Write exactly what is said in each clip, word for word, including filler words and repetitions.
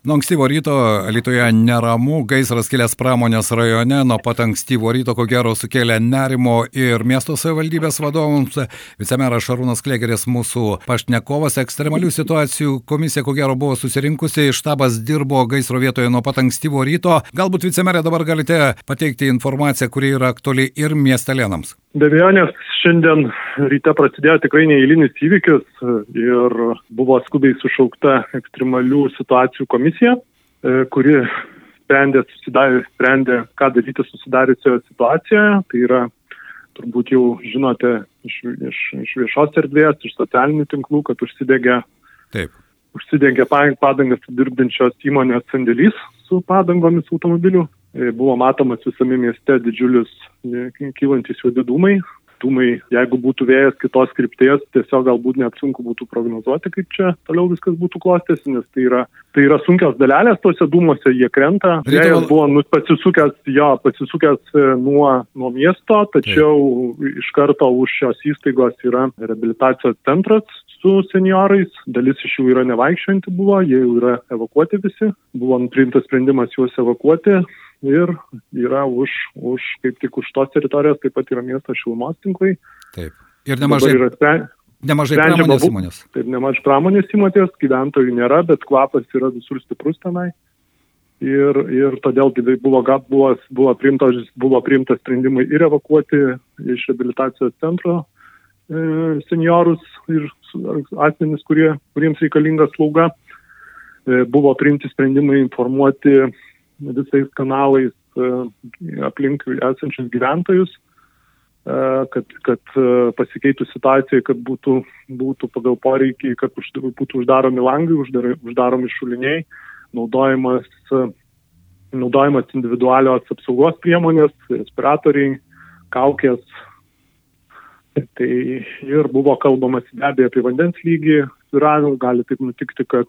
Nuo ankstyvo ryto Alytuje neramu, gaisras kilęs pramonės rajone, nuo pat ankstyvo ryto ko gero sukėlė nerimo ir miesto savivaldybės vadovams. Vicemeras Šarūnas Klėgeris mūsų pašnekovas. Ekstremalių situacijų komisija ko gero buvo susirinkusi, štabas dirbo gaisro vietoje nuo pat ankstyvo ryto. Galbūt vicemerė dabar galite pateikti informaciją, kuri yra aktuali ir miestelėnams. Be abejonės, šiandien ryte prasidėjo tikrai neeilinis įvykis ir buvo skubiai sušaukta ekstremalių situacijų komisija, kuri sprendė, sprendė ką daryti susidariusioje situacijoje. Tai yra, turbūt jau žinote iš, iš, iš viešos erdvės, iš socialinių tinklų, kad užsidegė, Taip. užsidegė padangas dirbdančios įmonės sandėlys su padangomis automobilių. Buvo matomas visame mieste didžiulis kylantis juodi dūmai. Dūmai, jeigu būtų vėjas kitos krypties, tiesiog galbūt net sunku būtų prognozuoti, kaip čia toliau viskas būtų klostėsi, nes tai yra, tai yra sunkios dalelės, tuose dūmuose jie krenta. Vėjas buvo nu, pasisukęs, jo, pasisukęs nuo, nuo miesto, tačiau Taip. Iš karto už šios įstaigos yra reabilitacijos centras su seniorais. Dalis iš jų yra nevaikščiojanti buvo, jie jau yra evakuoti visi. Buvo priimtas sprendimas juos evakuoti. Ir yra už, už, kaip tik už tos teritorijos, taip pat yra miesto šilumos tinklai. Taip. Ir nemažai, spren... nemažai pramonės įmonės. Taip, nemažai pramonės įmonės, gyventojų nėra, bet kvapas yra visur stiprus tenai. Ir, ir todėl buvo, buvo, buvo, priimtas, buvo priimtas sprendimai ir evakuoti iš reabilitacijos centro e, seniorus ir asmenys, kurie, kuriems reikalinga slauga. E, buvo priimti sprendimai informuoti visais kanalais aplink esančius gyventojus, kad, kad pasikeitų situacija, kad būtų, būtų pagal poreikį, kad būtų uždaromi langai, uždaromi šuliniai, naudojamas, naudojamas individualios apsaugos priemonės, respiratoriai, kaukės. Tai ir buvo kalbamas be abejo apie vandens lygį, svyravimų, gali taip nutikti, kad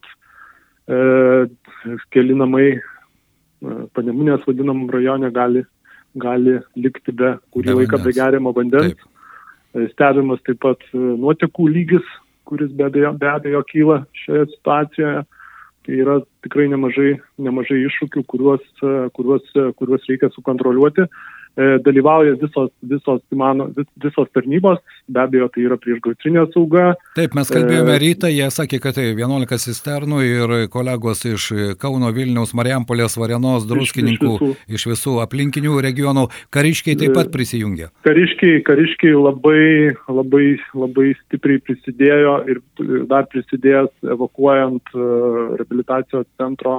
e, keli namai Panemunės vadinamam rajone gali, gali likti be kurį be laiką be geriamo vandens. Taip. Stebimas taip pat nuotekų lygis, kuris be abejo, be abejo kyla šioje situacijoje. Tai yra tikrai nemažai, nemažai iššūkių, kuriuos, kuriuos, kuriuos reikia sukontroliuoti. Dalyvauja visos, visos, mano, vis, visos tarnybos, be abejo, tai yra priešgaisrinė sauga. Taip, mes kalbėjome rytą, jie sakė, kad tai vienuolika cisternų ir kolegos iš Kauno, Vilniaus, Marijampolės, Varėnos, Druskininkų, iš visų, iš visų aplinkinių regionų. Kariškiai taip pat prisijungė. Kariškiai, kariškiai labai, labai, labai stipriai prisidėjo ir dar prisidėjęs evakuojant reabilitacijos centro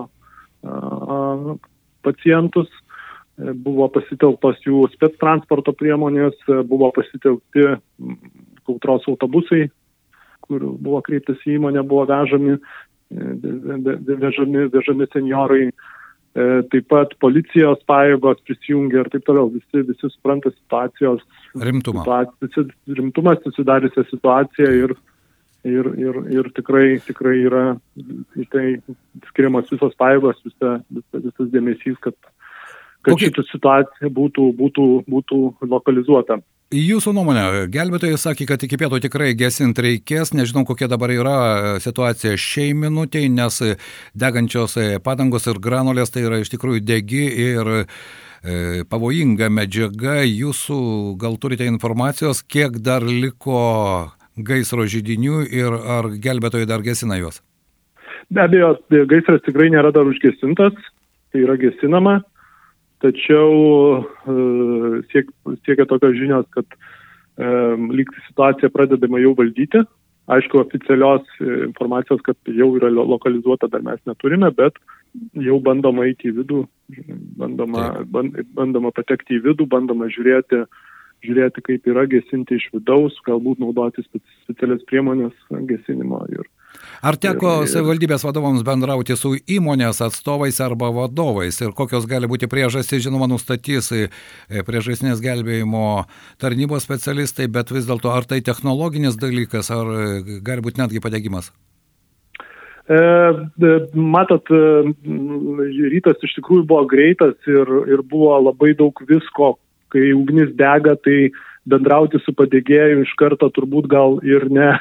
pacientus. Buvo pasitelktos jų spec transporto priemonės, buvo pasitelkti kautros autobusai, kur buvo kreiptas į įmonę, buvo vežami, vežami, vežami seniorai, taip pat policijos pajėgos prisijungė ir taip toliau. Visi, visi supranta situacijos rimtumą, situacijos, rimtumas, susidariusią situaciją ir, ir, ir, ir tikrai, tikrai yra į tai skiriamas visos pajėgos, visa, visa, visas dėmesys, kad kad šitą situaciją būtų, būtų, būtų lokalizuota. Jūsų nuomonė, gelbėtojai sakė, kad iki pietų tikrai gesinti reikės, nežinau kokia dabar yra situacija šiai minutei, nes degančios padangos ir granulės tai yra iš tikrųjų degi ir e, pavojinga medžiaga. Jūsų gal turite informacijos, kiek dar liko gaisro židinių ir ar gelbėtojai dar gesina juos? Be abejo, gaisras tikrai nėra dar užgesintas, tai yra gesinama. Tačiau e, siek, siekia tokios žinios, kad e, lyg situacija pradedama jau valdyti. Aišku, oficialios informacijos, kad jau yra lokalizuota, dar mes neturime, bet jau bandoma eiti į vidų, bandoma, band, bandoma patekti į vidų, bandoma žiūrėti, žiūrėti, kaip yra gesinti iš vidaus, galbūt naudoti specialias priemonės gesinimo. Ir, Ar teko ir, ir, savivaldybės vadovams bendrauti su įmonės atstovais arba vadovais ir kokios gali būti priežastys, žinoma, nustatys priežastinės gelbėjimo tarnybos specialistai, bet vis dėlto ar tai technologinis dalykas, ar gali būti netgi padegimas? E, matot, rytas iš tikrųjų buvo greitas ir, ir buvo labai daug visko, kai ugnis dega, tai bendrauti su padegėju iš karto turbūt gal ir ne,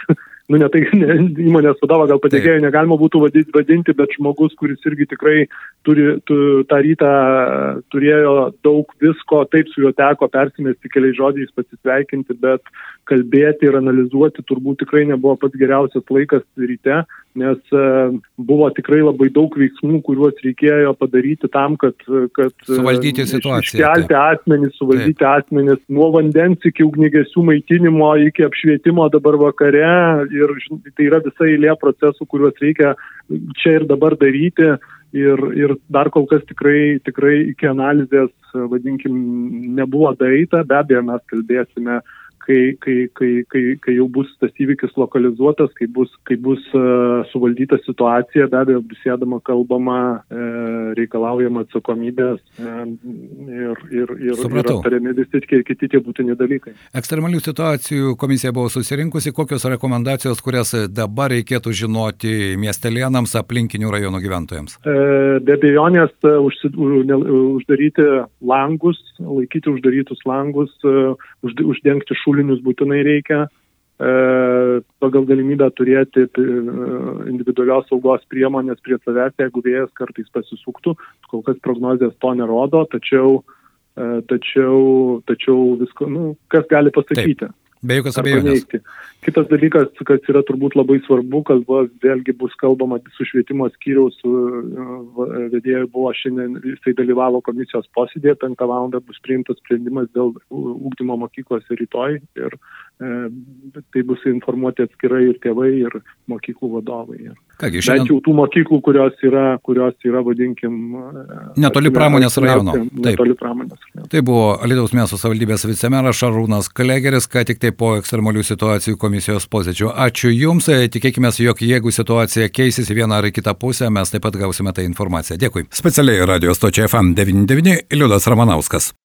nu ne tai ne, įmonės vadovą gal padėjėjų negalima būtų vadinti, bet žmogus, kuris irgi tikrai turi, tu, tą rytą turėjo daug visko, taip su juo teko persimesti keliais žodžiais, pasisveikinti, bet kalbėti ir analizuoti turbūt tikrai nebuvo pats geriausias laikas ryte, nes buvo tikrai labai daug veiksmų, kuriuos reikėjo padaryti tam, kad, kad suvaldyti situaciją. Iškelti asmenys, suvaldyti taip. asmenys nuo vandens iki ugnigesių maitinimo, iki apšvietimo dabar vakare ir tai yra visa eilė procesų, kuriuos reikia čia ir dabar daryti. Ir, ir dar kol kas tikrai, tikrai iki analizės, vadinkim, nebuvo daeita, be abejo mes kalbėsime, kai, kai, kai, kai, kai jau bus tas įvykis lokalizuotas, kai bus, kai bus uh, suvaldyta situacija, be abejo bus sėdama kalbama, uh, reikalaujama atsakomybės uh, ir, ir, ir, ir aptariami visi kiti tie būtini dalykai. Ekstremalių situacijų komisija buvo susirinkusi, kokios rekomendacijos, kurias dabar reikėtų žinoti miestelėnams, aplinkinių rajonų gyventojams? Uh, be abejonės uh, užsid, uh, uždaryti langus, laikyti uždarytus langus, uh, užd, uždengti šulinius būtinai reikia, e, pagal galimybę turėti e, individualios saugos priemonės prie savęs, jeigu vėjas kartais pasisuktų. Kol kas prognozijas to nerodo, tačiau, e, tačiau, tačiau visko, nu, kas gali pasakyti. Taip. Be jokios abejonės. Kitas dalykas, kas yra turbūt labai svarbu, kas buvo, vėlgi bus kalbama su švietimo skyriaus vedėjai, buvo šiandien, jisai dalyvavo komisijos posėdėje, penktą valandą bus priimtas sprendimas dėl ugdymo mokyklose rytoj ir e, tai bus informuoti atskirai ir tėvai, ir mokyklų vadovai. Ir Kągi, šiandien... Bet jau tų mokyklų, kurios yra, kurios yra vadinkim... Netoli pramonės rajono. Netoli pramonės rajono. Tai buvo Alytaus miesto savivaldybės vicemeras Šarūnas Klegeris, ką tik tai po ekstremalių situacijų komisijos posėdžio. Ačiū Jums, tikėkime, jog jeigu situacija keisis į vieną ar į kitą pusę, mes taip pat gausime tą informaciją. Dėkui. Specialiai radio stočiai F M devyniasdešimt devyni Liudas Ramanauskas.